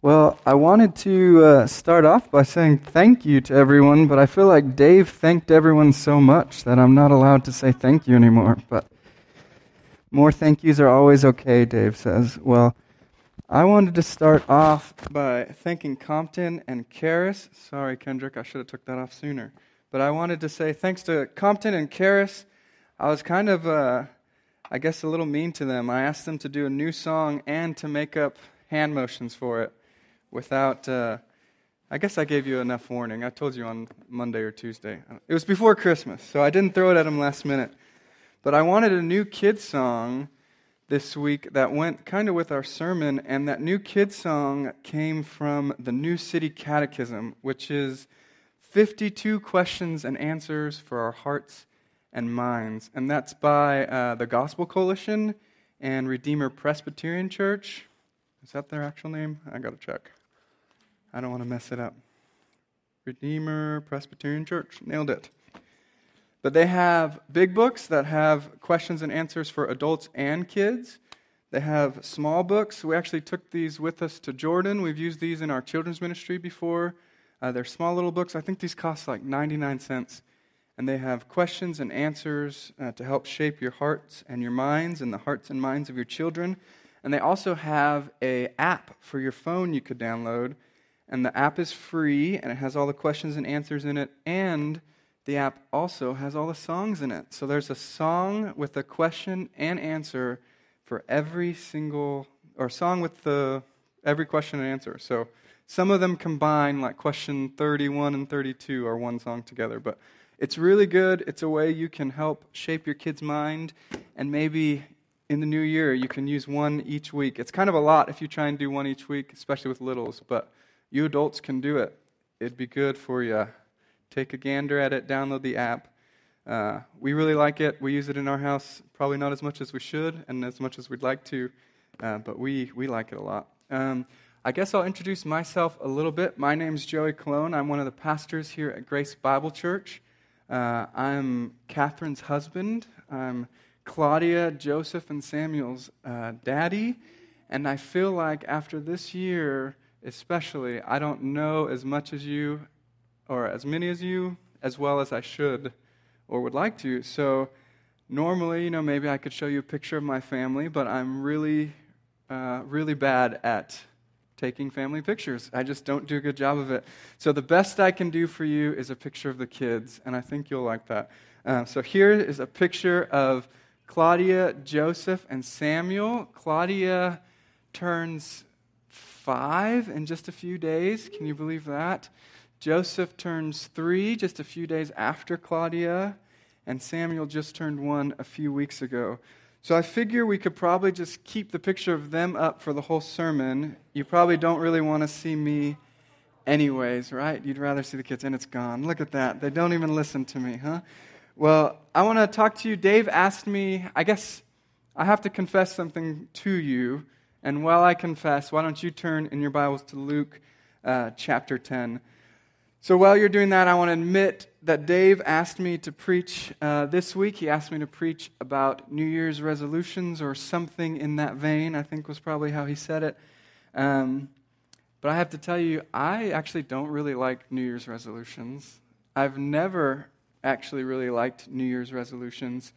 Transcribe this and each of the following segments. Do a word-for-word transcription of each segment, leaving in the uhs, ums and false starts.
Well, I wanted to uh, start off by saying thank you to everyone, but I feel like Dave thanked everyone so much that I'm not allowed to say thank you anymore. But more thank yous are always okay, Dave says. Well, I wanted to start off by thanking Compton and Karis. Sorry, Kendrick, I should have took that off sooner. But I wanted to say thanks to Compton and Karis. I was kind of, uh, I guess, a little mean to them. I asked them to do a new song and to make up hand motions for it. Without, uh, I guess I gave you enough warning. I told you on Monday or Tuesday. It was before Christmas, so I didn't throw it at them last minute. But I wanted a new kids song this week that went kind of with our sermon, and that new kids song came from the New City Catechism, which is fifty-two questions and answers for our hearts and minds. And that's by uh, the Gospel Coalition and Redeemer Presbyterian Church. Is that their actual name? I got to check. I don't want to mess it up. Redeemer Presbyterian Church. Nailed it. But they have big books that have questions and answers for adults and kids. They have small books. We actually took these with us to Jordan. We've used these in our children's ministry before. Uh, they're small little books. I think these cost like ninety-nine cents. And they have questions and answers uh, to help shape your hearts and your minds and the hearts and minds of your children. And they also have an app for your phone you could download. And the app is free, and it has all the questions and answers in it. And the app also has all the songs in it. So there's a song with a question and answer for every single, or a song with the every question and answer. So some of them combine, like question thirty-one and thirty-two are one song together. But it's really good. It's a way you can help shape your kid's mind, and maybe in the new year you can use one each week. It's kind of a lot if you try and do one each week, especially with littles, but you adults can do it. It'd be good for you. Take a gander at it, download the app. Uh, we really like it. We use it in our house, probably not as much as we should and as much as we'd like to, uh, but we, we like it a lot. Um, I guess I'll introduce myself a little bit. My name's Joey Colon. I'm one of the pastors here at Grace Bible Church. Uh, I'm Catherine's husband. I'm Claudia, Joseph, and Samuel's uh, daddy. And I feel like after this year, especially, I don't know as much as you, or as many as you, as well as I should, or would like to. So normally, you know, maybe I could show you a picture of my family, but I'm really, uh, really bad at taking family pictures. I just don't do a good job of it. So the best I can do for you is a picture of the kids, and I think you'll like that. Uh, so here is a picture of Claudia, Joseph, and Samuel. Claudia turns five in just a few days. Can you believe that? Joseph turns three just a few days after Claudia, and Samuel just turned one a few weeks ago. So I figure we could probably just keep the picture of them up for the whole sermon. You probably don't really want to see me anyways, right? You'd rather see the kids, and it's gone. Look at that. They don't even listen to me, huh? Well, I want to talk to you. Dave asked me, I guess I have to confess something to you. And while I confess, why don't you turn in your Bibles to Luke uh, chapter ten. So while you're doing that, I want to admit that Dave asked me to preach uh, this week. He asked me to preach about New Year's resolutions or something in that vein, I think was probably how he said it. Um, but I have to tell you, I actually don't really like New Year's resolutions. I've never actually really liked New Year's resolutions.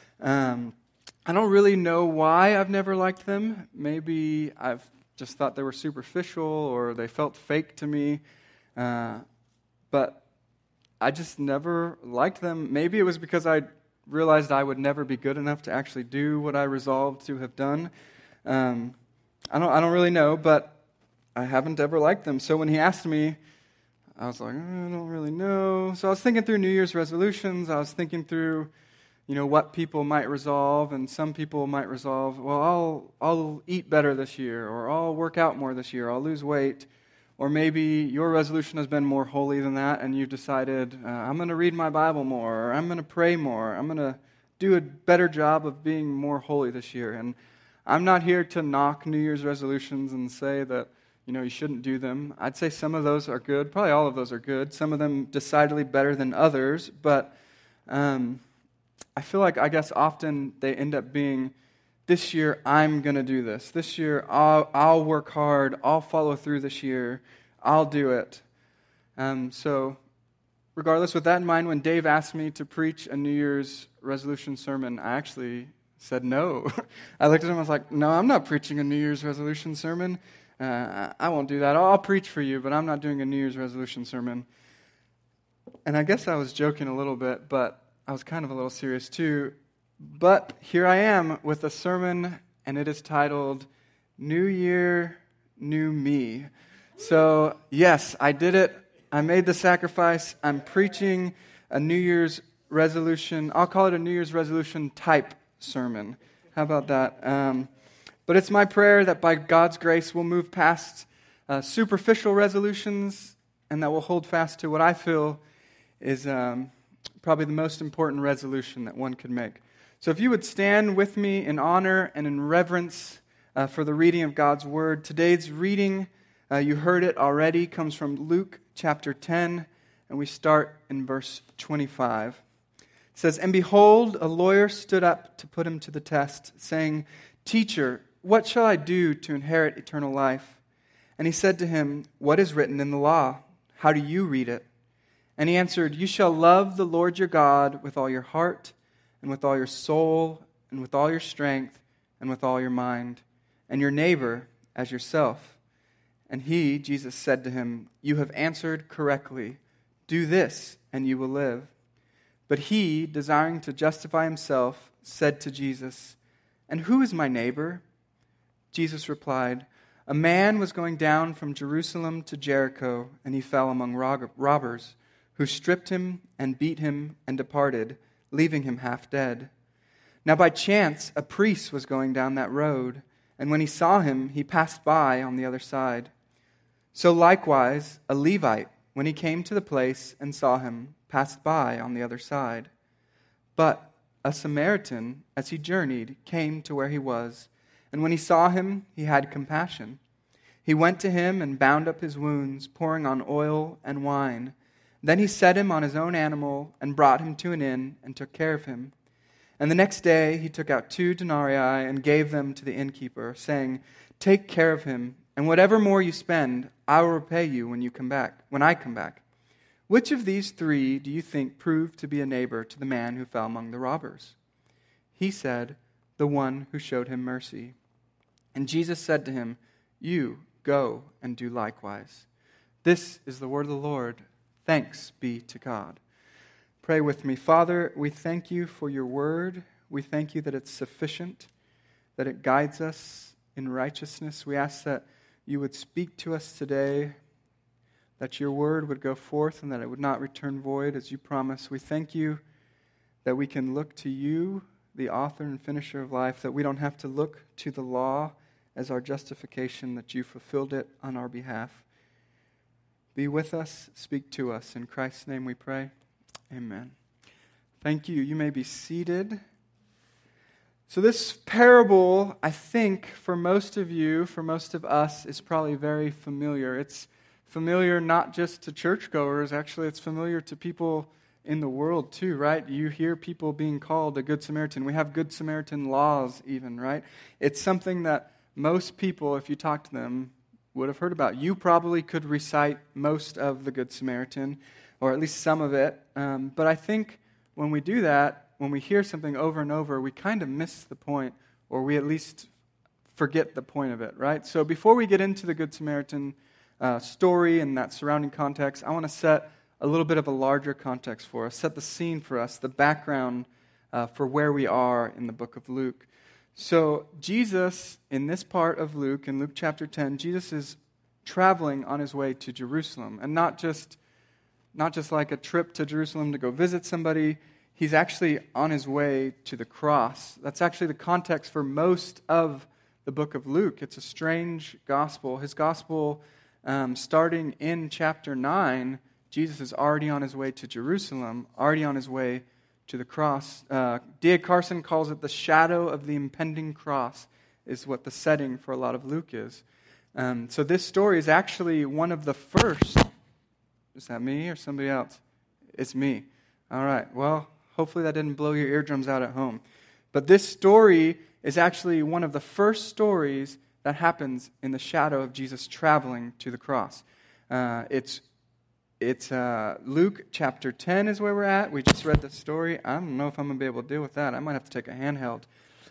Um I don't really know why I've never liked them. Maybe I've just thought they were superficial or they felt fake to me. Uh, but I just never liked them. Maybe it was because I realized I would never be good enough to actually do what I resolved to have done. Um, I don't I don't really know, but I haven't ever liked them. So when he asked me, I was like, I don't really know. So I was thinking through New Year's resolutions. I was thinking through you know, what people might resolve, and some people might resolve, well, I'll I'll eat better this year, or I'll work out more this year, I'll lose weight. Or maybe your resolution has been more holy than that, and you've decided, uh, I'm going to read my Bible more, or I'm going to pray more, I'm going to do a better job of being more holy this year. And I'm not here to knock New Year's resolutions and say that, you know, you shouldn't do them. I'd say some of those are good, probably all of those are good, some of them decidedly better than others, but um, I feel like, I guess, often they end up being this year I'm going to do this. This year I'll, I'll work hard. I'll follow through this year. I'll do it. Um, so regardless, with that in mind, when Dave asked me to preach a New Year's resolution sermon, I actually said no. I looked at him and was like, no, I'm not preaching a New Year's resolution sermon. Uh, I won't do that. I'll preach for you, but I'm not doing a New Year's resolution sermon. And I guess I was joking a little bit, but I was kind of a little serious too. But here I am with a sermon, and it is titled, New Year, New Me. So, yes, I did it. I made the sacrifice. I'm preaching a New Year's resolution. I'll call it a New Year's resolution type sermon. How about that? Um, but it's my prayer that by God's grace we'll move past uh, superficial resolutions and that we'll hold fast to what I feel is um, probably the most important resolution that one could make. So if you would stand with me in honor and in reverence uh, for the reading of God's Word. Today's reading, uh, you heard it already, comes from Luke chapter ten, and we start in verse twenty-five. It says, "And behold, a lawyer stood up to put him to the test, saying, 'Teacher, what shall I do to inherit eternal life?' And he said to him, 'What is written in the law? How do you read it?' And he answered, 'You shall love the Lord your God with all your heart, and with all your soul, and with all your strength, and with all your mind, and your neighbor as yourself.' And he," Jesus, said to him, "You have answered correctly. Do this, and you will live." But he, desiring to justify himself, said to Jesus, "And who is my neighbor?" Jesus replied, "A man was going down from Jerusalem to Jericho, and he fell among robbers, who stripped him and beat him and departed, leaving him half dead. Now by chance a priest was going down that road, and when he saw him, he passed by on the other side. So likewise a Levite, when he came to the place and saw him, passed by on the other side. But a Samaritan, as he journeyed, came to where he was, and when he saw him, he had compassion. He went to him and bound up his wounds, pouring on oil and wine. Then he set him on his own animal and brought him to an inn and took care of him. And the next day he took out two denarii and gave them to the innkeeper, saying, 'Take care of him, and whatever more you spend, I will repay you when you come back, when I come back.' Which of these three do you think proved to be a neighbor to the man who fell among the robbers?" He said, "The one who showed him mercy." And Jesus said to him, "You go and do likewise." This is the word of the Lord. Thanks be to God. Pray with me. Father, we thank you for your word. We thank you that it's sufficient, that it guides us in righteousness. We ask that you would speak to us today, that your word would go forth and that it would not return void as you promise. We thank you that we can look to you, the author and finisher of life, that we don't have to look to the law as our justification, that you fulfilled it on our behalf. Be with us, speak to us. In Christ's name we pray. Amen. Thank you. You may be seated. So this parable, I think, for most of you, for most of us, is probably very familiar. It's familiar not just to churchgoers. Actually, it's familiar to people in the world too, right? You hear people being called a Good Samaritan. We have Good Samaritan laws even, right? It's something that most people, if you talk to them, would have heard about. You probably could recite most of the Good Samaritan, or at least some of it. Um, but I think when we do that, when we hear something over and over, we kind of miss the point, or we at least forget the point of it, right? So before we get into the Good Samaritan uh, story and that surrounding context, I want to set a little bit of a larger context for us, set the scene for us, the background uh, for where we are in the book of Luke. So Jesus, in this part of Luke, in Luke chapter ten, Jesus is traveling on his way to Jerusalem. And not just, not just like a trip to Jerusalem to go visit somebody. He's actually on his way to the cross. That's actually the context for most of the book of Luke. It's a strange gospel. His gospel, um, starting in chapter nine, Jesus is already on his way to Jerusalem, already on his way to the cross. Uh, D A Carson calls it the shadow of the impending cross, is what the setting for a lot of Luke is. Um, so this story is actually one of the first. Is that me or somebody else? It's me. All right. Well, hopefully that didn't blow your eardrums out at home. But this story is actually one of the first stories that happens in the shadow of Jesus traveling to the cross. Uh, it's it's uh, Luke chapter ten is where we're at. We just read the story. I don't know if I'm going to be able to deal with that. I might have to take a handheld.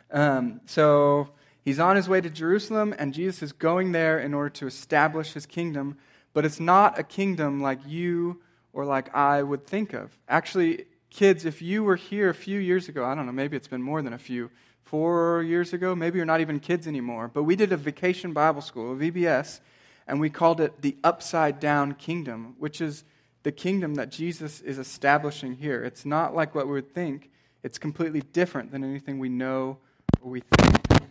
Um, so he's on his way to Jerusalem, and Jesus is going there in order to establish his kingdom. But it's not a kingdom like you or like I would think of. Actually, kids, if you were here a few years ago, I don't know, maybe it's been more than a few, four years ago, maybe you're not even kids anymore, but we did a vacation Bible school, a V B S, and we called it the Upside Down Kingdom, which is the kingdom that Jesus is establishing here. It's not like what we would think. It's completely different than anything we know or we think.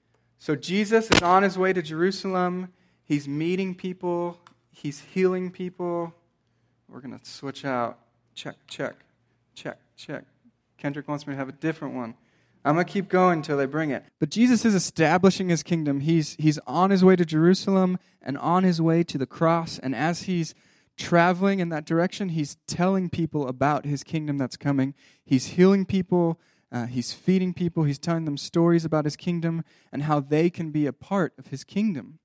So Jesus is on his way to Jerusalem. He's meeting people. He's healing people. We're going to switch out. Check, check, check, check. Kendrick wants me to have a different one. I'm going to keep going until they bring it. But Jesus is establishing his kingdom. He's, he's on his way to Jerusalem and on his way to the cross. And as he's traveling in that direction, he's telling people about his kingdom that's coming. He's healing people. Uh, he's feeding people. He's telling them stories about his kingdom and how they can be a part of his kingdom.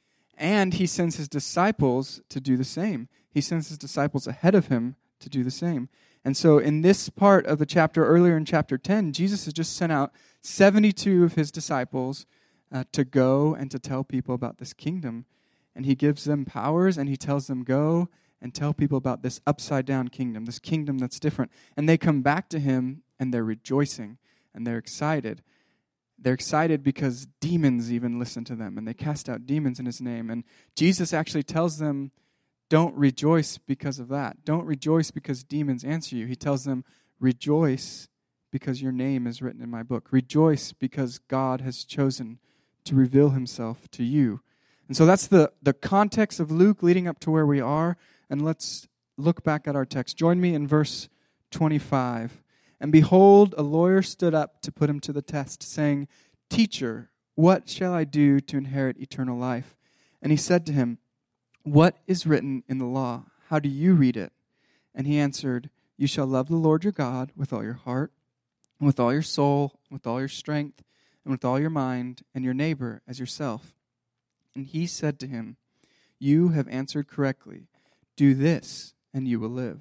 And he sends his disciples to do the same. He sends his disciples ahead of him to do the same. And so in this part of the chapter, earlier in chapter ten, Jesus has just sent out seventy-two of his disciples uh, to go and to tell people about this kingdom. And he gives them powers, and he tells them, go and tell people about this upside-down kingdom, this kingdom that's different. And they come back to him, and they're rejoicing, and they're excited. They're excited because demons even listen to them, and they cast out demons in his name. And Jesus actually tells them, don't rejoice because of that. Don't rejoice because demons answer you. He tells them, rejoice because your name is written in my book. Rejoice because God has chosen to reveal himself to you. And so that's the, the context of Luke leading up to where we are. And let's look back at our text. Join me in verse twenty-five. And behold, a lawyer stood up to put him to the test, saying, Teacher, what shall I do to inherit eternal life? And he said to him, what is written in the law? How do you read it? And he answered, you shall love the Lord your God with all your heart, and with all your soul, and with all your strength, and with all your mind, and your neighbor as yourself. And he said to him, you have answered correctly. Do this, and you will live.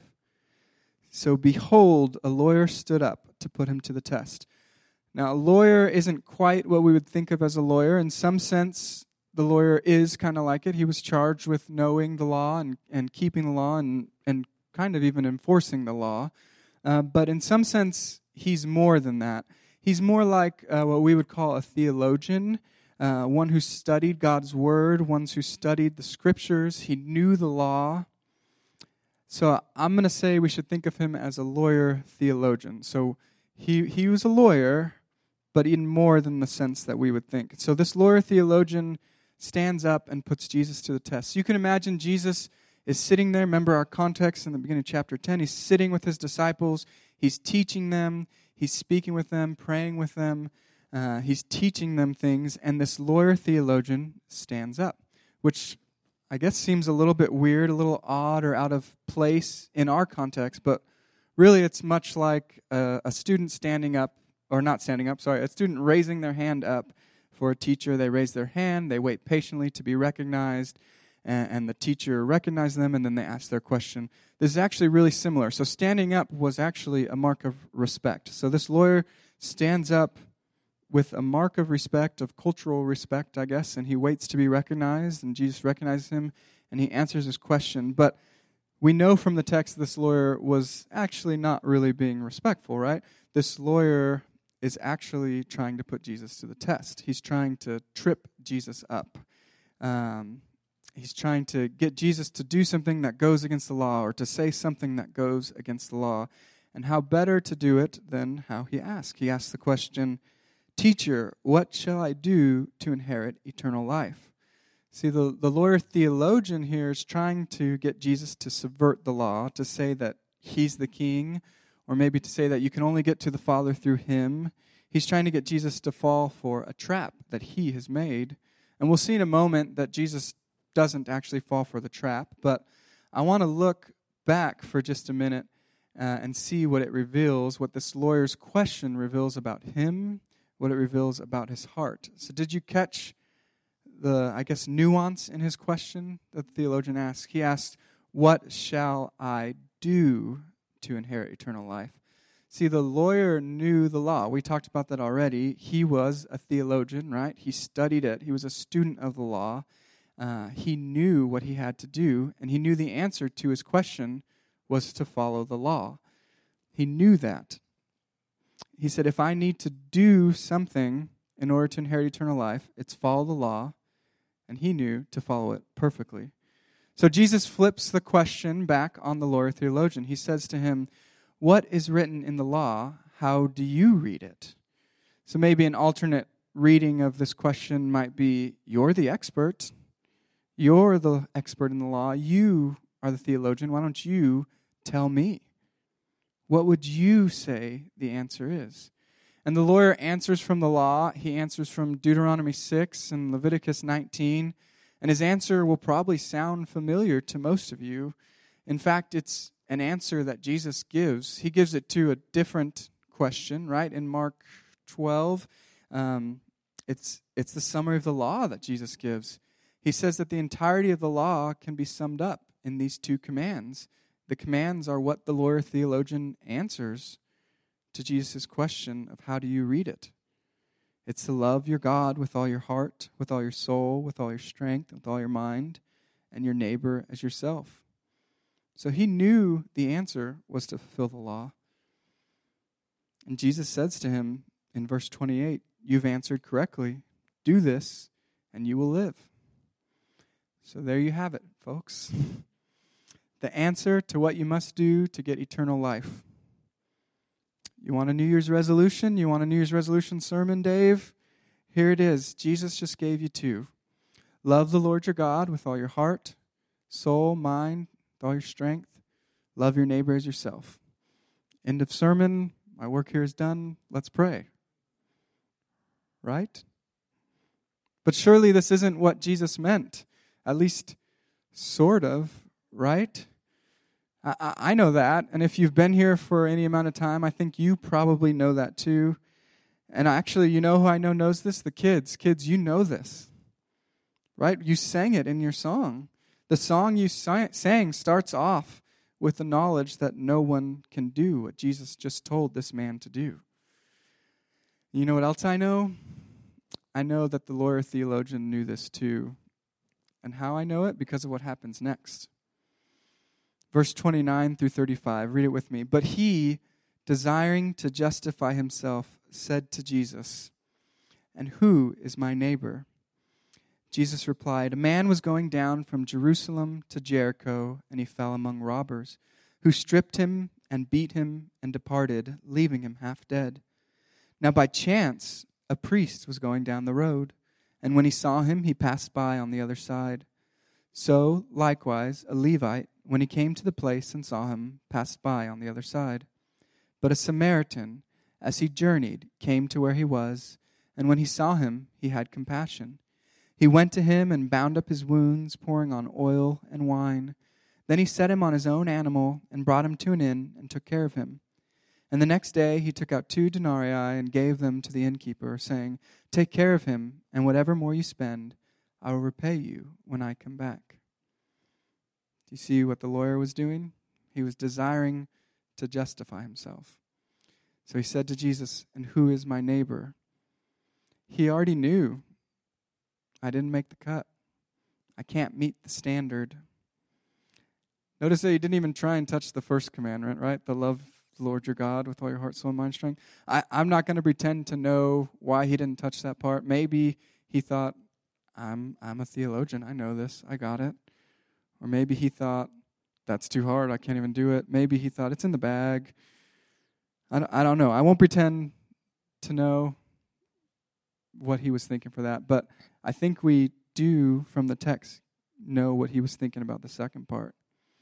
So behold, a lawyer stood up to put him to the test. Now, a lawyer isn't quite what we would think of as a lawyer. In some sense, the lawyer is kind of like it. He was charged with knowing the law and, and keeping the law and, and kind of even enforcing the law. Uh, but in some sense, he's more than that. He's more like uh, what we would call a theologian, uh, one who studied God's word, one who studied the scriptures. He knew the law. So I'm going to say we should think of him as a lawyer theologian. So he he was a lawyer, but in more than the sense that we would think. So this lawyer theologian stands up and puts Jesus to the test. So you can imagine Jesus is sitting there. Remember our context in the beginning of chapter ten. He's sitting with his disciples. He's teaching them. He's speaking with them, praying with them. Uh, he's teaching them things. And this lawyer theologian stands up, which I guess seems a little bit weird, a little odd or out of place in our context, but really it's much like a, a student standing up, or not standing up, sorry, a student raising their hand up for a teacher. They raise their hand, they wait patiently to be recognized, and, and the teacher recognizes them, and then they ask their question. This is actually really similar. So standing up was actually a mark of respect. So this lawyer stands up with a mark of respect, of cultural respect, I guess, and he waits to be recognized, and Jesus recognizes him, and he answers his question. But we know from the text this lawyer was actually not really being respectful, right? This lawyer is actually trying to put Jesus to the test. He's trying to trip Jesus up. Um, he's trying to get Jesus to do something that goes against the law, or to say something that goes against the law. And how better to do it than how he asked? He asked the question, Teacher, what shall I do to inherit eternal life? See, the, the lawyer theologian here is trying to get Jesus to subvert the law, to say that he's the king, or maybe to say that you can only get to the Father through him. He's trying to get Jesus to fall for a trap that he has made. And we'll see in a moment that Jesus doesn't actually fall for the trap, but I want to look back for just a minute uh, and see what it reveals, what this lawyer's question reveals about him, what it reveals about his heart. So did you catch the, I guess, nuance in his question that the theologian asked? He asked, "What shall I do to inherit eternal life?" See, the lawyer knew the law. We talked about that already. He was a theologian, right? He studied it. He was a student of the law. Uh, he knew what he had to do, and he knew the answer to his question was to follow the law. He knew that. He said, if I need to do something in order to inherit eternal life, it's follow the law, and he knew to follow it perfectly. So Jesus flips the question back on the lawyer theologian. He says to him, "What is written in the law? How do you read it?" So maybe an alternate reading of this question might be, you're the expert. You're the expert in the law. You are the theologian. Why don't you tell me? What would you say the answer is? And the lawyer answers from the law. He answers from Deuteronomy six and Leviticus nineteen. And his answer will probably sound familiar to most of you. In fact, it's an answer that Jesus gives. He gives it to a different question, right? In Mark twelve, um, it's it's the summary of the law that Jesus gives. He says that the entirety of the law can be summed up in these two commands. The commands are what the lawyer theologian answers to Jesus' question of how do you read it. It's to love your God with all your heart, with all your soul, with all your strength, with all your mind, and your neighbor as yourself. So he knew the answer was to fulfill the law. And Jesus says to him in verse twenty-eight, "You've answered correctly. Do this, and you will live." So there you have it, folks. The answer to what you must do to get eternal life. You want a New Year's resolution? You want a New Year's resolution sermon, Dave? Here it is. Jesus just gave you two. Love the Lord your God with all your heart, soul, mind, with all your strength. Love your neighbor as yourself. End of sermon. My work here is done. Let's pray. Right? But surely this isn't what Jesus meant. At least sort of, right? I, I know that, and if you've been here for any amount of time, I think you probably know that too. And actually, you know who I know knows this? The kids. Kids, you know this, right? You sang it in your song. The song you sang starts off with the knowledge that no one can do what Jesus just told this man to do. You know what else I know? I know that the lawyer theologian knew this too. And how I know it? Because of what happens next. Verse twenty-nine through thirty-five, read it with me. But he, desiring to justify himself, said to Jesus, "And who is my neighbor?" Jesus replied, "A man was going down from Jerusalem to Jericho, and he fell among robbers, who stripped him and beat him and departed, leaving him half dead. Now by chance a priest was going down the road, and when he saw him, he passed by on the other side. So, likewise, a Levite, when he came to the place and saw him, passed by on the other side. But a Samaritan, as he journeyed, came to where he was, and when he saw him, he had compassion. He went to him and bound up his wounds, pouring on oil and wine. Then he set him on his own animal and brought him to an inn and took care of him. And the next day he took out two denarii and gave them to the innkeeper, saying, 'Take care of him, and whatever more you spend, I will repay you when I come back.'" Do you see what the lawyer was doing? He was desiring to justify himself. So he said to Jesus, "And who is my neighbor?" He already knew, I didn't make the cut. I can't meet the standard. Notice that he didn't even try and touch the first commandment, right? The love the Lord your God with all your heart, soul, mind, strength. I, I'm not going to pretend to know why he didn't touch that part. Maybe he thought, I'm I'm a theologian. I know this. I got it. Or maybe he thought, that's too hard. I can't even do it. Maybe he thought, it's in the bag. I don't, I don't know. I won't pretend to know what he was thinking for that. But I think we do, from the text, know what he was thinking about the second part.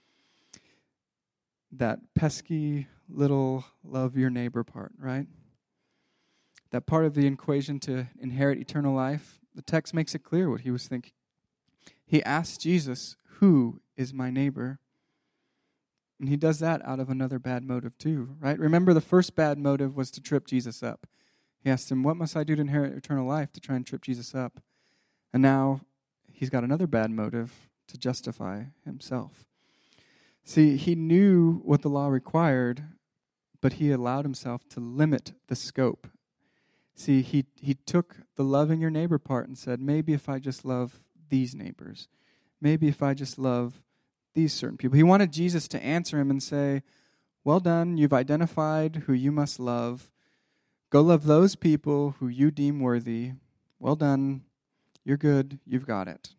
That pesky little love your neighbor part, right? That part of the equation to inherit eternal life, the text makes it clear what he was thinking. He asked Jesus, "Who is my neighbor?" And he does that out of another bad motive too, right? Remember, the first bad motive was to trip Jesus up. He asked him, what must I do to inherit eternal life, to try and trip Jesus up? And now he's got another bad motive to justify himself. See, he knew what the law required, but he allowed himself to limit the scope. See, he, he took the loving your neighbor part and said, maybe if I just love these neighbors, maybe if I just love these certain people. He wanted Jesus to answer him and say, well done, you've identified who you must love. Go love those people who you deem worthy. Well done, you're good, you've got it.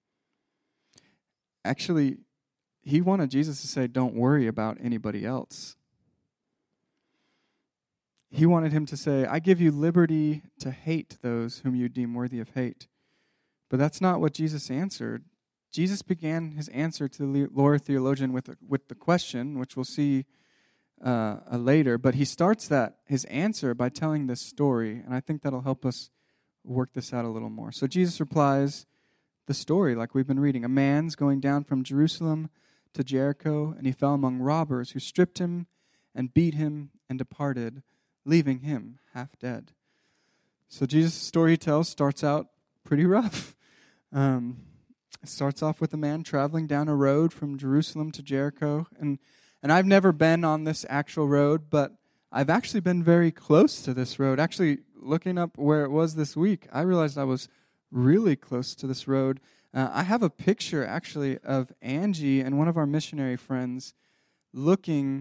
Actually, he wanted Jesus to say, don't worry about anybody else. He wanted him to say, I give you liberty to hate those whom you deem worthy of hate. But that's not what Jesus answered. Jesus began his answer to the Lord theologian with, a, with the question, which we'll see uh, later. But he starts that his answer by telling this story, and I think that'll help us work this out a little more. So Jesus replies, the story, like we've been reading. A man's going down from Jerusalem to Jericho, and he fell among robbers who stripped him and beat him and departed, leaving him half dead. So Jesus' story he tells starts out pretty rough. Um, it starts off with a man traveling down a road from Jerusalem to Jericho. And, and I've never been on this actual road, but I've actually been very close to this road. Actually, looking up where it was this week, I realized I was really close to this road. Uh, I have a picture, actually, of Angie and one of our missionary friends looking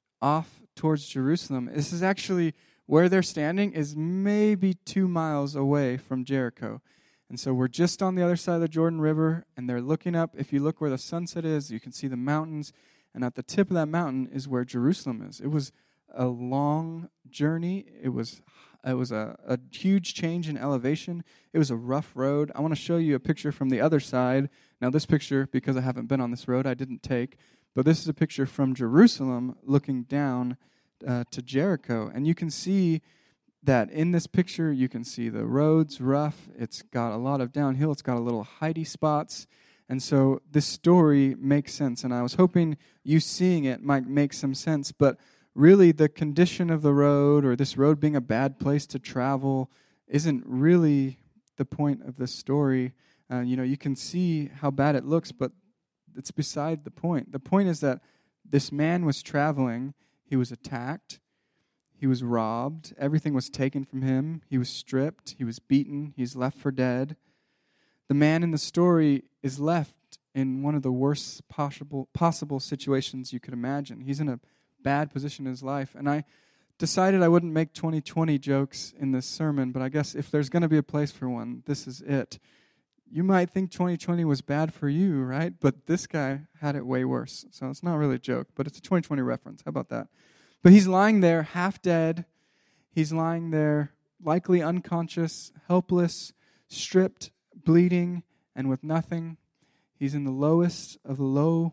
off towards Jerusalem. This is actually where they're standing is maybe two miles away from Jericho. And so we're just on the other side of the Jordan River, and they're looking up. If you look where the sunset is, you can see the mountains. And at the tip of that mountain is where Jerusalem is. It was a long journey. It was it was a, a huge change in elevation. It was a rough road. I want to show you a picture from the other side. Now this picture, because I haven't been on this road, I didn't take. But this is a picture from Jerusalem looking down uh, to Jericho. And you can see that in this picture, you can see the road's rough. It's got a lot of downhill. It's got a little heighty spots. And so this story makes sense. And I was hoping you seeing it might make some sense. But really, the condition of the road, or this road being a bad place to travel, isn't really the point of this story. Uh, you know, you can see how bad it looks, but it's beside the point. The point is that this man was traveling. He was attacked. He was robbed. Everything was taken from him. He was stripped. He was beaten. He's left for dead. The man in the story is left in one of the worst possible possible situations you could imagine. He's in a bad position in his life. And I decided I wouldn't make twenty twenty jokes in this sermon, but I guess if there's going to be a place for one, this is it. You might think twenty twenty was bad for you, right? But this guy had it way worse. So it's not really a joke, but it's a twenty twenty reference. How about that? But he's lying there, half dead. He's lying there, likely unconscious, helpless, stripped, bleeding, and with nothing. He's in the lowest of the low.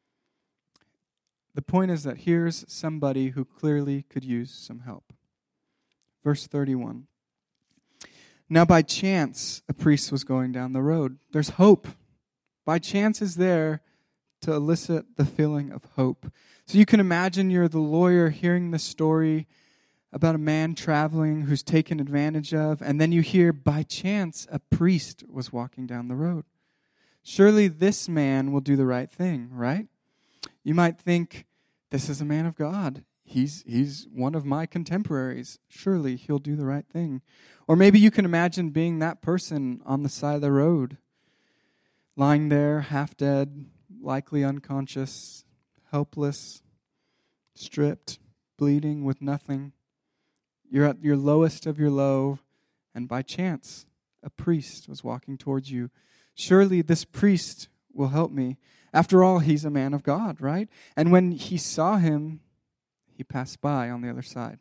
The point is that here's somebody who clearly could use some help. Verse thirty-one. Now by chance, a priest was going down the road. There's hope. By chance is there to elicit the feeling of hope. So you can imagine you're the lawyer hearing the story about a man traveling who's taken advantage of, and then you hear, by chance, a priest was walking down the road. Surely this man will do the right thing, right? You might think, this is a man of God. He's he's one of my contemporaries. Surely he'll do the right thing. Or maybe you can imagine being that person on the side of the road, lying there, half dead, likely unconscious, helpless, stripped, bleeding with nothing. You're at your lowest of your low, and by chance, a priest was walking towards you. Surely this priest will help me. After all, he's a man of God, right? And when he saw him, he passed by on the other side.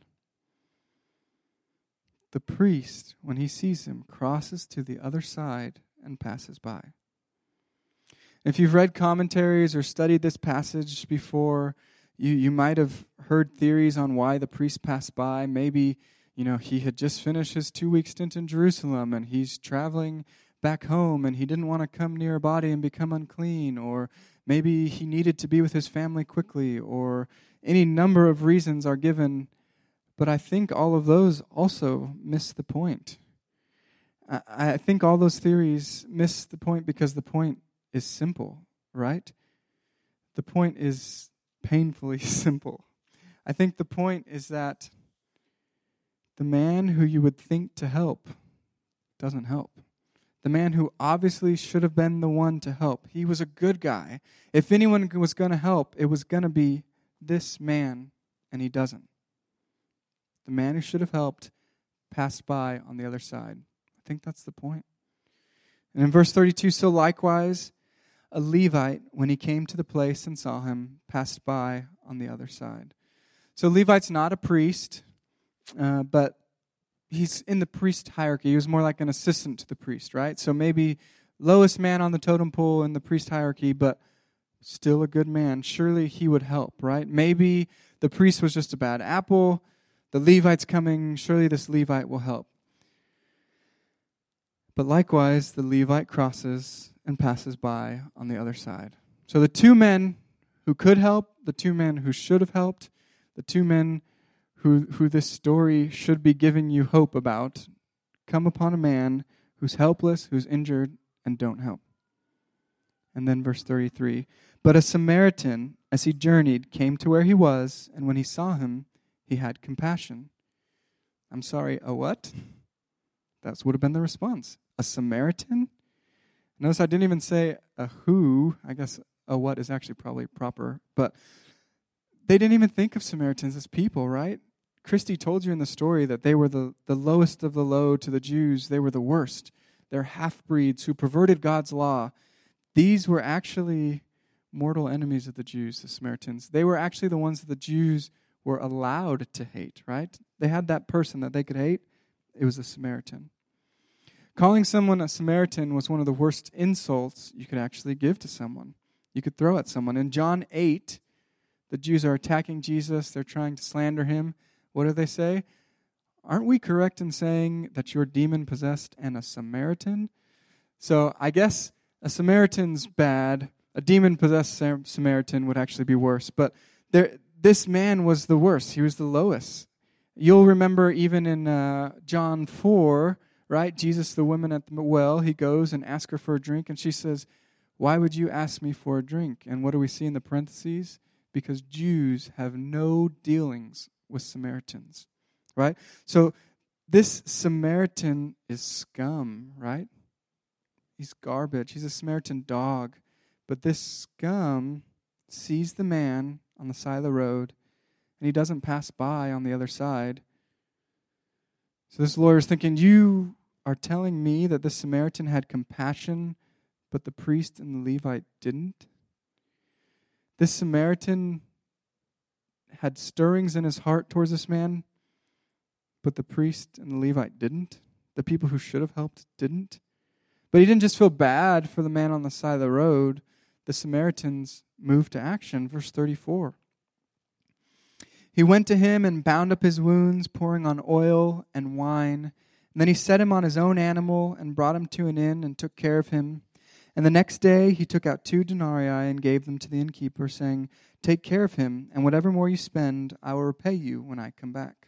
The priest, when he sees him, crosses to the other side and passes by. If you've read commentaries or studied this passage before, you, you might have heard theories on why the priest passed by. Maybe, you know, he had just finished his two-week stint in Jerusalem and he's traveling back home and he didn't want to come near a body and become unclean. Or maybe he needed to be with his family quickly, or any number of reasons are given. But I think all of those also miss the point. I, I think all those theories miss the point because the point is simple, right? The point is painfully simple. I think the point is that the man who you would think to help doesn't help. The man who obviously should have been the one to help, he was a good guy. If anyone was going to help, it was going to be this man, and he doesn't. The man who should have helped passed by on the other side. I think that's the point. And in verse thirty-two, so likewise, a Levite, when he came to the place and saw him, passed by on the other side. So Levite's not a priest, uh, but he's in the priest hierarchy. He was more like an assistant to the priest, right? So maybe lowest man on the totem pole in the priest hierarchy, but still a good man. Surely he would help, right? Maybe the priest was just a bad apple. The Levite's coming. Surely this Levite will help. But likewise, the Levite crosses and passes by on the other side. So the two men who could help, the two men who should have helped, the two men who, who this story should be giving you hope about, come upon a man who's helpless, who's injured, and don't help. And then verse thirty-three, but a Samaritan, as he journeyed, came to where he was, and when he saw him, he had compassion. I'm sorry, a what? That would have been the response. A Samaritan? Notice I didn't even say a who. I guess a what is actually probably proper. But they didn't even think of Samaritans as people, right? Christy told you in the story that they were the, the lowest of the low to the Jews. They were the worst. They're half-breeds who perverted God's law. These were actually mortal enemies of the Jews, the Samaritans. They were actually the ones that the Jews were allowed to hate, right? They had that person that they could hate. It was a Samaritan. Calling someone a Samaritan was one of the worst insults you could actually give to someone. You could throw at someone. In John eight, the Jews are attacking Jesus. They're trying to slander him. What do they say? Aren't we correct in saying that you're demon-possessed and a Samaritan? So I guess a Samaritan's bad. A demon-possessed Samaritan would actually be worse. But there, this man was the worst. He was the lowest. You'll remember even in uh, John four, right? Jesus, the woman at the well, he goes and asks her for a drink, and she says, why would you ask me for a drink? And what do we see in the parentheses? Because Jews have no dealings with Samaritans, right? So this Samaritan is scum, right? He's garbage. He's a Samaritan dog. But this scum sees the man on the side of the road, and he doesn't pass by on the other side. So this lawyer is thinking, you are telling me that this Samaritan had compassion, but the priest and the Levite didn't? This Samaritan had stirrings in his heart towards this man, but the priest and the Levite didn't? The people who should have helped didn't? But he didn't just feel bad for the man on the side of the road. The Samaritans moved to action. Verse thirty-four. He went to him and bound up his wounds, pouring on oil and wine. And then he set him on his own animal and brought him to an inn and took care of him. And the next day he took out two denarii and gave them to the innkeeper, saying, take care of him, and whatever more you spend, I will repay you when I come back.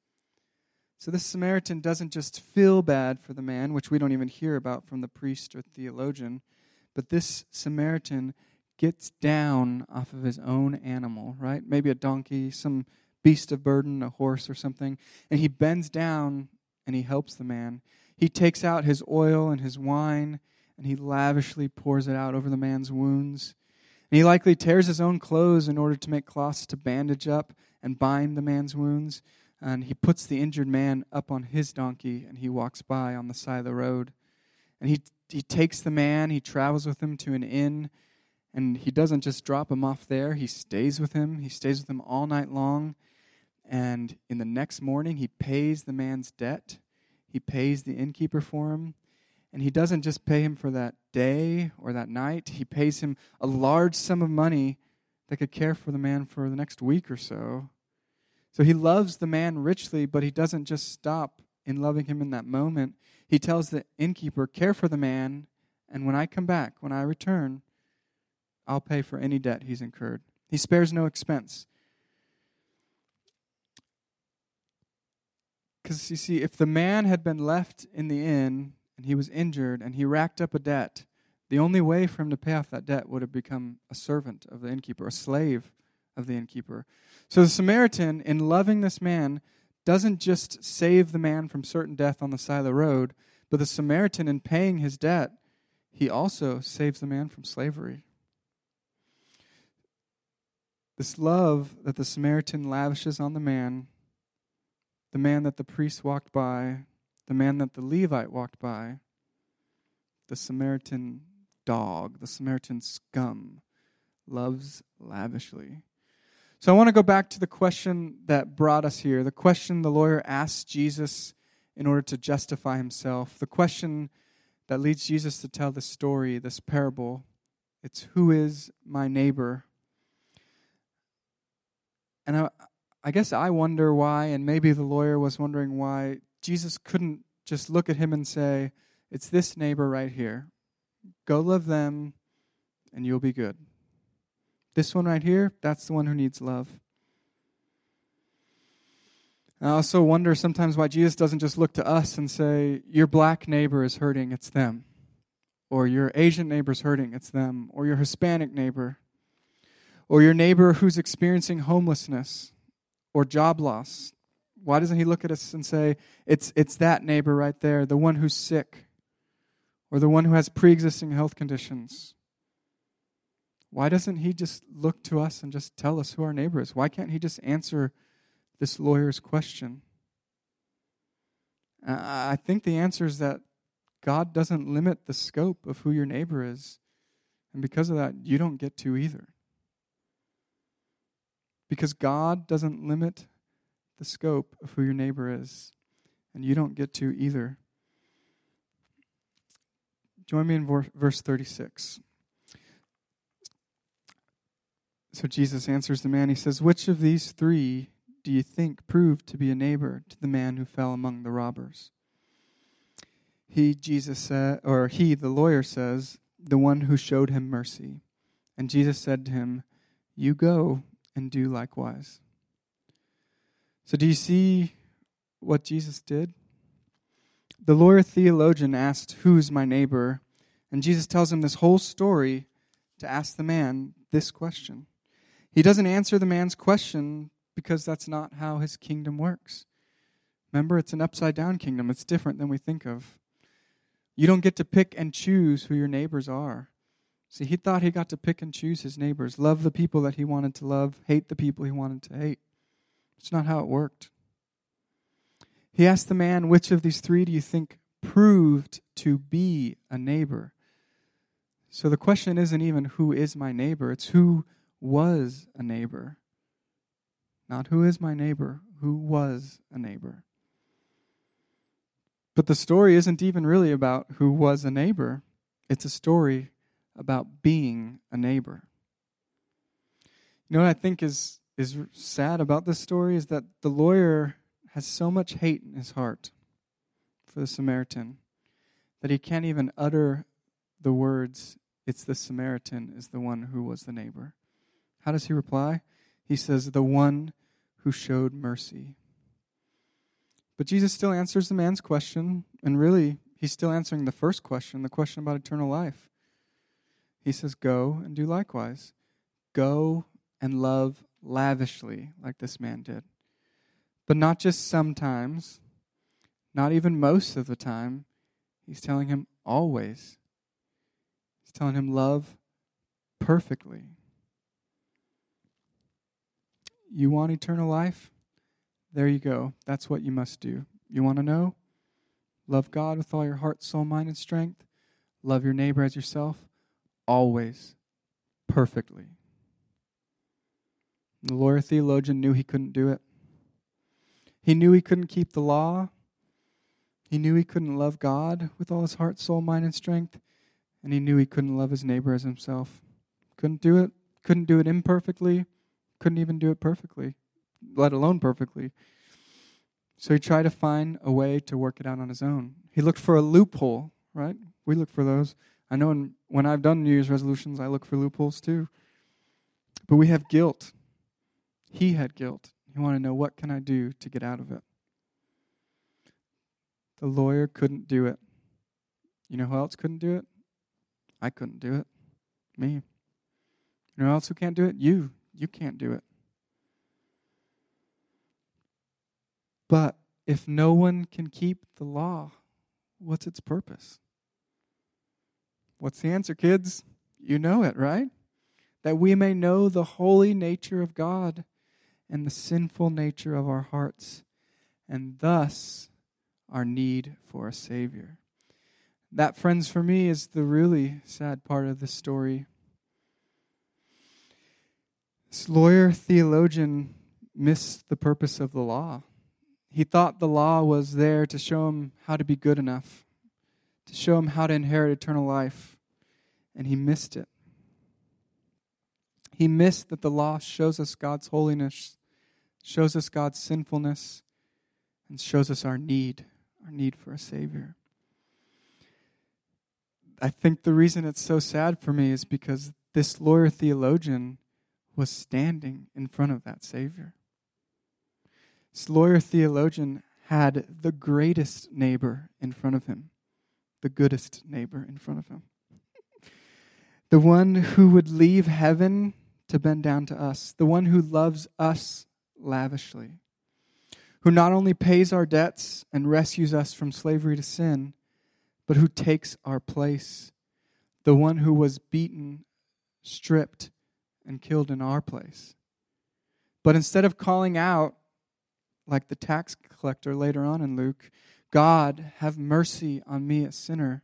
So this Samaritan doesn't just feel bad for the man, which we don't even hear about from the priest or theologian, but this Samaritan gets down off of his own animal, right? Maybe a donkey, some beast of burden, a horse or something, and he bends down and he helps the man. He takes out his oil and his wine, and he lavishly pours it out over the man's wounds. And he likely tears his own clothes in order to make cloths to bandage up and bind the man's wounds. And he puts the injured man up on his donkey, and he walks by on the side of the road. And he he takes the man, he travels with him to an inn, and he doesn't just drop him off there. He stays with him. He stays with him all night long. And in the next morning, he pays the man's debt. He pays the innkeeper for him. And he doesn't just pay him for that day or that night. He pays him a large sum of money that could care for the man for the next week or so. So he loves the man richly, but he doesn't just stop in loving him in that moment. He tells the innkeeper, care for the man, and when I come back, when I return, I'll pay for any debt he's incurred. He spares no expense. Because you see, if the man had been left in the inn and he was injured and he racked up a debt, the only way for him to pay off that debt would have become a servant of the innkeeper, a slave of the innkeeper. So the Samaritan, in loving this man, doesn't just save the man from certain death on the side of the road, but the Samaritan, in paying his debt, he also saves the man from slavery. This love that the Samaritan lavishes on the man, the man that the priest walked by, the man that the Levite walked by, the Samaritan dog, the Samaritan scum, loves lavishly. So I want to go back to the question that brought us here, the question the lawyer asked Jesus in order to justify himself, the question that leads Jesus to tell this story, this parable. It's, who is my neighbor? And I, I guess I wonder why, and maybe the lawyer was wondering why, Jesus couldn't just look at him and say, it's this neighbor right here. Go love them, and you'll be good. This one right here, that's the one who needs love. I also wonder sometimes why Jesus doesn't just look to us and say, your black neighbor is hurting, it's them. Or your Asian neighbor's hurting, it's them. Or your Hispanic neighbor. Or your neighbor who's experiencing homelessness or job loss. Why doesn't he look at us and say, it's it's that neighbor right there, the one who's sick, or the one who has pre-existing health conditions? Why doesn't he just look to us and just tell us who our neighbor is? Why can't he just answer this lawyer's question? Uh, I think the answer is that God doesn't limit the scope of who your neighbor is. And because of that, you don't get to either. Because God doesn't limit the scope of who your neighbor is. And you don't get to either. Join me in verse thirty-six. So Jesus answers the man. He says, which of these three do you think proved to be a neighbor to the man who fell among the robbers? He, Jesus said, or he, the lawyer says, the one who showed him mercy. And Jesus said to him, you go and do likewise. So do you see what Jesus did? The lawyer theologian asked, who's my neighbor? And Jesus tells him this whole story to ask the man this question. He doesn't answer the man's question because that's not how his kingdom works. Remember, it's an upside-down kingdom. It's different than we think of. You don't get to pick and choose who your neighbors are. See, he thought he got to pick and choose his neighbors, love the people that he wanted to love, hate the people he wanted to hate. It's not how it worked. He asked the man, which of these three do you think proved to be a neighbor? So the question isn't even who is my neighbor, it's who was a neighbor. Not who is my neighbor, who was a neighbor. But the story isn't even really about who was a neighbor. It's a story about being a neighbor. You know what I think is, is sad about this story is that the lawyer has so much hate in his heart for the Samaritan that he can't even utter the words, it's the Samaritan is the one who was the neighbor. How does he reply? He says, the one who showed mercy. But Jesus still answers the man's question, and really, he's still answering the first question, the question about eternal life. He says, go and do likewise. Go and love lavishly, like this man did. But not just sometimes, not even most of the time. He's telling him always. He's telling him love perfectly. You want eternal life? There you go. That's what you must do. You want to know? Love God with all your heart, soul, mind, and strength. Love your neighbor as yourself. Always. Perfectly. The lawyer theologian knew he couldn't do it. He knew he couldn't keep the law. He knew he couldn't love God with all his heart, soul, mind, and strength. And he knew he couldn't love his neighbor as himself. Couldn't do it. Couldn't do it imperfectly. Couldn't even do it perfectly, let alone perfectly. So he tried to find a way to work it out on his own. He looked for a loophole, right? We look for those. I know in, when I've done New Year's resolutions, I look for loopholes too. But we have guilt. He had guilt. He wanted to know, what can I do to get out of it? The lawyer couldn't do it. You know who else couldn't do it? I couldn't do it. Me. You know who else who can't do it? You. You can't do it. But if no one can keep the law, what's its purpose? What's the answer, kids? You know it, right? That we may know the holy nature of God and the sinful nature of our hearts, and thus our need for a Savior. That, friends, for me is the really sad part of this story. This lawyer theologian missed the purpose of the law. He thought the law was there to show him how to be good enough, to show him how to inherit eternal life, and he missed it. He missed that the law shows us God's holiness, shows us God's sinfulness, and shows us our need, our need for a Savior. I think the reason it's so sad for me is because this lawyer theologian was standing in front of that Savior. This lawyer theologian had the greatest neighbor in front of him, the goodest neighbor in front of him. The one who would leave heaven to bend down to us, the one who loves us lavishly, who not only pays our debts and rescues us from slavery to sin, but who takes our place, the one who was beaten, stripped, and killed in our place. But instead of calling out, like the tax collector later on in Luke, God, have mercy on me, a sinner,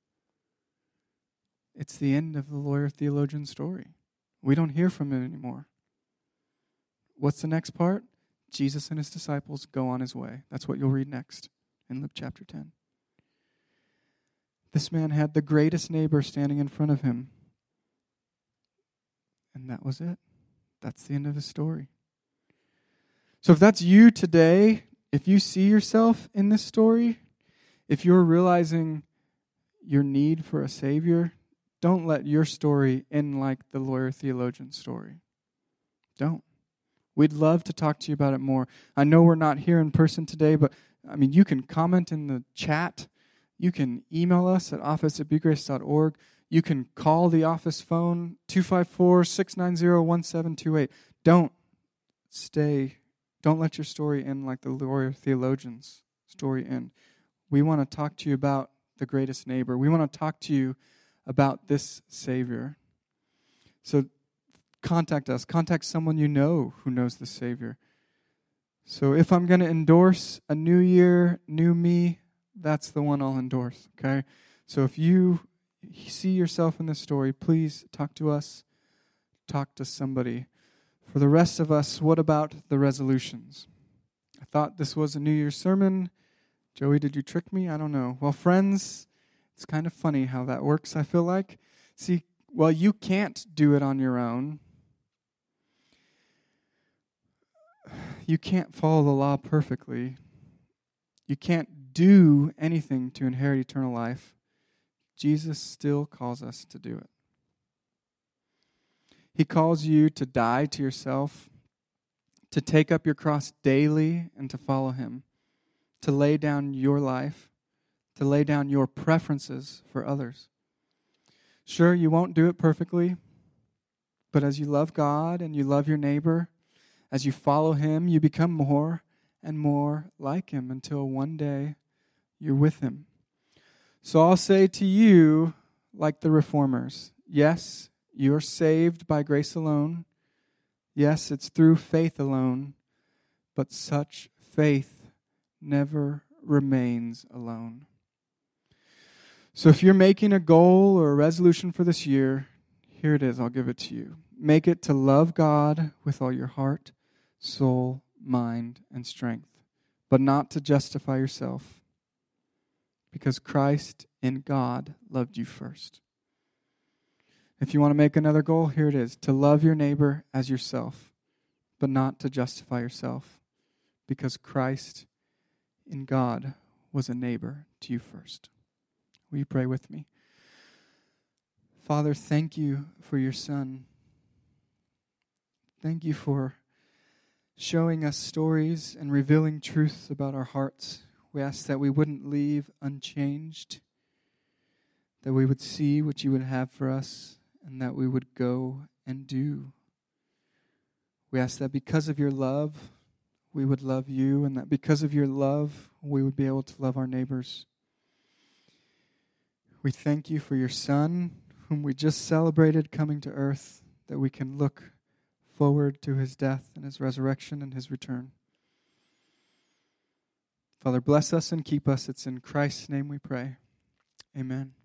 it's the end of the lawyer theologian story. We don't hear from him anymore. What's the next part? Jesus and his disciples go on his way. That's what you'll read next in Luke chapter ten. This man had the greatest neighbor standing in front of him. And that was it. That's the end of his story. So if that's you today, if you see yourself in this story, if you're realizing your need for a Savior, don't let your story end like the lawyer theologian story. Don't. We'd love to talk to you about it more. I know we're not here in person today, but I mean, you can comment in the chat. You can email us at office at begrace dot org. You can call the office phone, two five four, six nine zero, one seven two eight. Don't stay. Don't let your story end like the lawyer theologian's story end. We want to talk to you about the greatest neighbor. We want to talk to you about this Savior. So contact us. Contact someone you know who knows the Savior. So if I'm going to endorse a new year, new me, that's the one I'll endorse, okay? So if you see yourself in this story, please talk to us. Talk to somebody. For the rest of us, what about the resolutions? I thought this was a New Year's sermon. Joey, did you trick me? I don't know. Well, friends, it's kind of funny how that works, I feel like. See, well, you can't do it on your own. You can't follow the law perfectly. You can't do anything to inherit eternal life. Jesus still calls us to do it. He calls you to die to yourself, to take up your cross daily and to follow him, to lay down your life, to lay down your preferences for others. Sure, you won't do it perfectly, but as you love God and you love your neighbor, as you follow him, you become more and more like him until one day you're with him. So I'll say to you, like the reformers, yes, you're saved by grace alone. Yes, it's through faith alone, but such faith never remains alone. So if you're making a goal or a resolution for this year, here it is, I'll give it to you. Make it to love God with all your heart, soul, mind, and strength, but not to justify yourself, because Christ in God loved you first. If you want to make another goal, here it is, to love your neighbor as yourself, but not to justify yourself, because Christ in God was a neighbor to you first. Will you pray with me? Father, thank you for your Son. Thank you for showing us stories and revealing truths about our hearts. We ask that we wouldn't leave unchanged, that we would see what you would have for us, and that we would go and do. We ask that because of your love, we would love you, and that because of your love, we would be able to love our neighbors. We thank you for your Son, whom we just celebrated coming to earth, that we can look forward to his death and his resurrection and his return. Father, bless us and keep us. It's in Christ's name we pray. Amen.